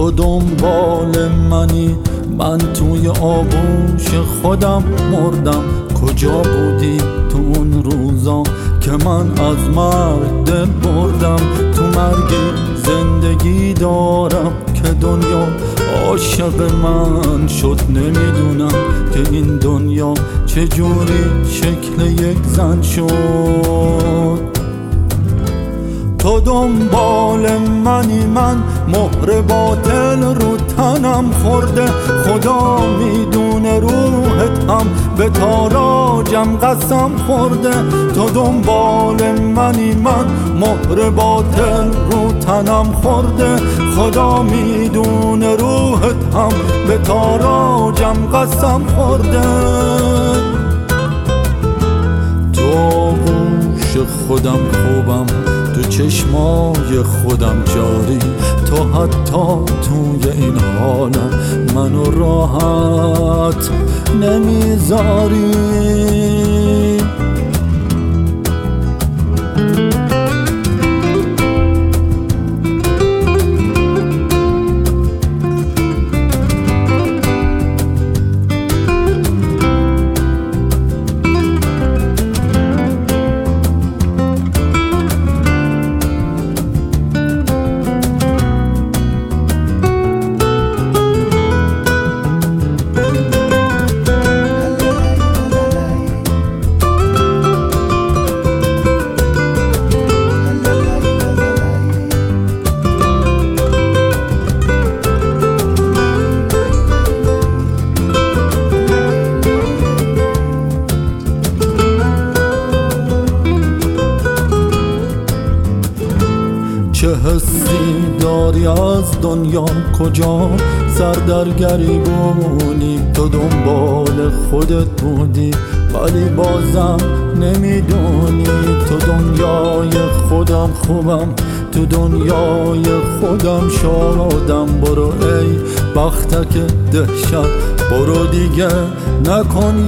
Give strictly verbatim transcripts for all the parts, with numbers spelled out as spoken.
تو دنبال منی، من توی آغوش خودم مردم. کجا بودی تو اون روزا که من از مرگ دل بردم؟ تو مرگی زندگی دارم که دنیا عاشق من شد. نمیدونم که این دنیا چجوری شکل یک زن شد. تو دنبال منی، من مهر باطل رو تنم خورده. خدا میدونه روحت هم به تاراجم قسم خورده. تو دنبال منی، من مهر باطل رو تنم خورده. خدا میدونه روحت هم به تاراجم قسم خورده. تو آغوش خودم خوبم، تو چشمای خودم جاری. تو حتی توی این حالم منو راحت نمیذاری. چه حسی داری از دنیا؟ کجا سر در گریبونی؟ تو دنبال خودت بودی ولی بازم نمیدونی. تو دنیای خودم خوبم، تو دنیای خودم شادم. برو ای بختک دهشت، برو دیگه نکن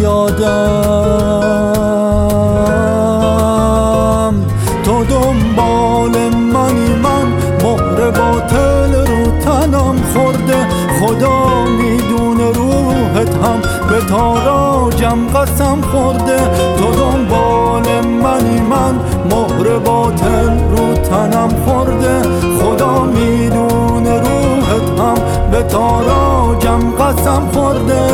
یادم. تو دنبال منی، من مهر باطل رو تنم خورده. خدا میدونه روحت هم به تاراجم قسم خورده. تو دنبال منی، من مهر باطل رو تنم خورده. خدا میدونه روحت هم به تاراجم قسم خورده.